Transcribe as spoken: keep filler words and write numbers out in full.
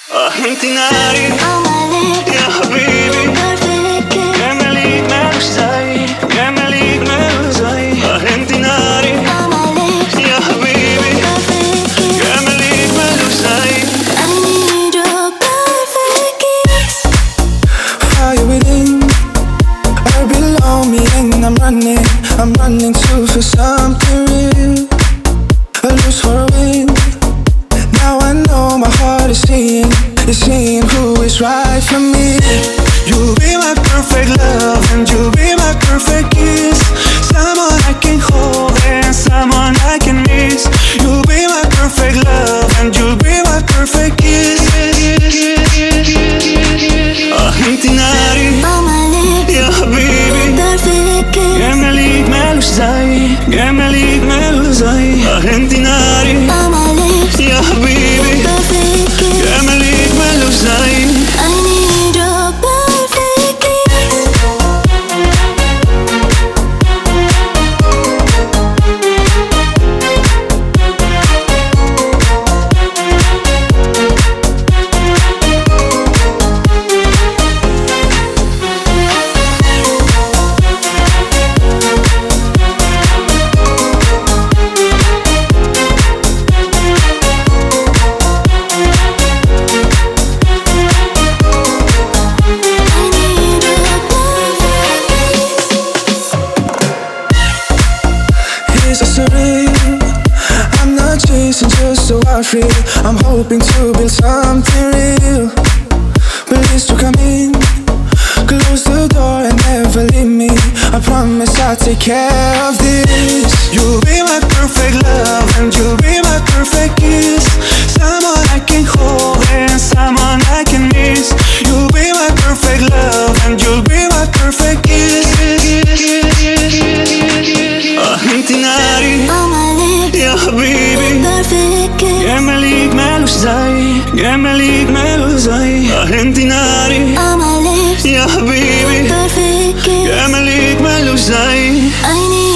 انتي ناري يا حبيبي، جمالك مالوش زي، جمالك مالوش زي. انتي ناري يا حبيبي، جمالك مالوش زي. I need your perfect kiss. Fire within, I belong me and I'm running, I'm running to feel something real. I lose for a win. Now I know my heart is seeing, is seeing who is right for me. You'll be my perfect love and you'll be my perfect kiss. Someone I can hold and someone I can miss. You'll be my perfect love and you'll be my perfect kiss. انتي ناري يا حبيبي، جمالك مالوش زي، جمالك مالوش زي. انتي ناري يا حبيبي، جمالك مالوش زي. I need your perfect kiss. It's so surreal. I'm not chasing just so I feel. I'm hoping to build something real. Please to come in, close the door and never leave me. I promise I'll take care of this. You'll be my perfect love and you'll be my perfect kiss. Someone I can hold and someone I can miss. You'll be my perfect love and you'll be my perfect kiss. انتي ناري يا حبيبي، جمالك مالوش زي، جمالك مالوش زي. انتي ناري يا حبيبي، جمالك مالوش زي. I need